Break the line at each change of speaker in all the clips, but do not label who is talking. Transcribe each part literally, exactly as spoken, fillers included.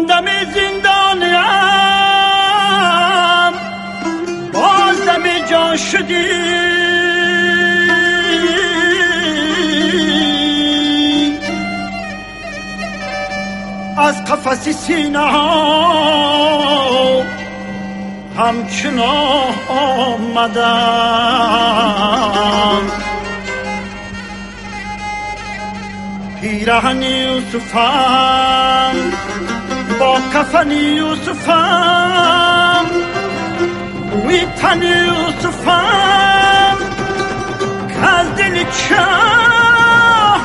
ماندم زندانیم بازدم جان شدی از قفس سینه ها همچنان آمدم پیرهن یوسفم با کفن یوسفم وی تن یوسفم که از دل چاه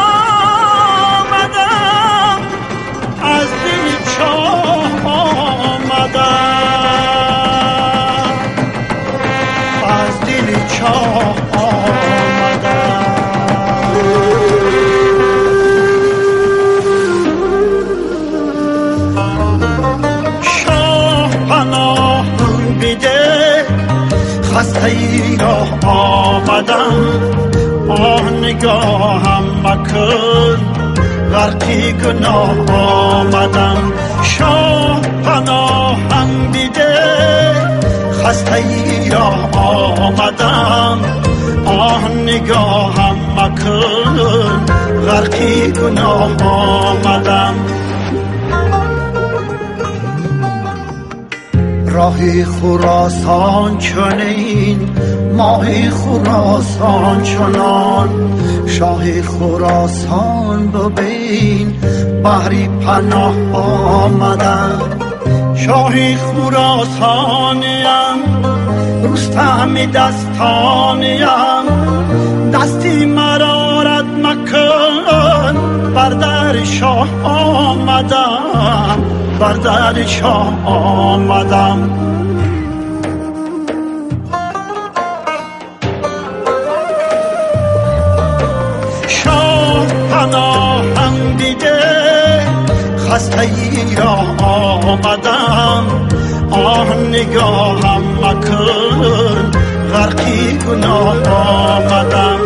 آمدم از دل چاه آمدم از دل چاه آمدم شاه پناه بیده خسته ای را آمدم آه نگاهم مکن غرقی گناه آمدم شاه پناهم بیده خسته ای را آمدم آه نگاهم مکن غرقی گناه آمدم راهی خراسان چنین ماهی خراسان چنان شاهی خراسان ببین بحری پناه آمدم شاهی خراسانیم رستم دستانیم دستی مرا رد مکن بر در شاه آمدم بر در شاه آمدم شاه پناهم دیده خسته ای را آمدم آه نگاهم مکن غرقی گناه آمدم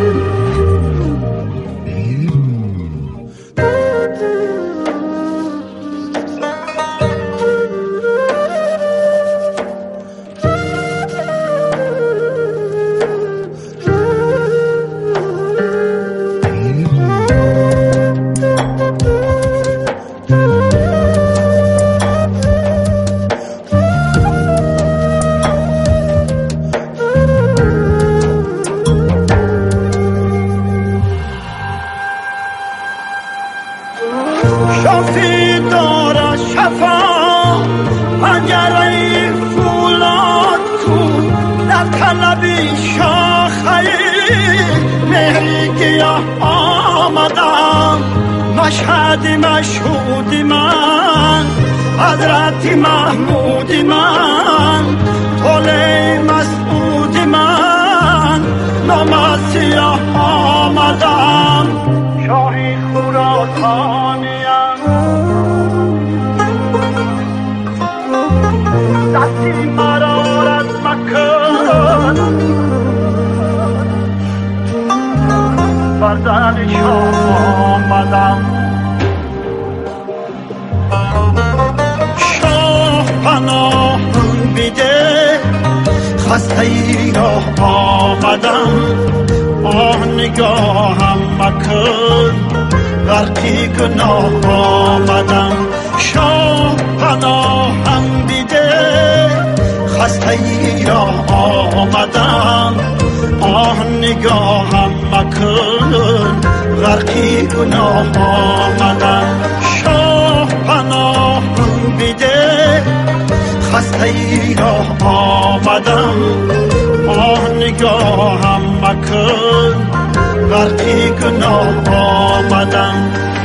شافی داره شفا پنجره فولاد کن در طلبی شاخه مهری گیاه آمدم مشهد مشهود من حضرت محمود من طوله مسعود من نام سیاه آمدم شاهی خراسانیم دستی مرا رد مکن بر در شاه آمدم شاه پناه بیده خسته ای را آمدم آه نگاهم مکن غرقی گناه آمدم شاه پناهم بیده خسته ای را آمدم آه نگاهم مکن غرقی گناه آمدم شاه پناهم بیده خسته ای را آمدم آه نگاهم مکن غرقی گناه آمدم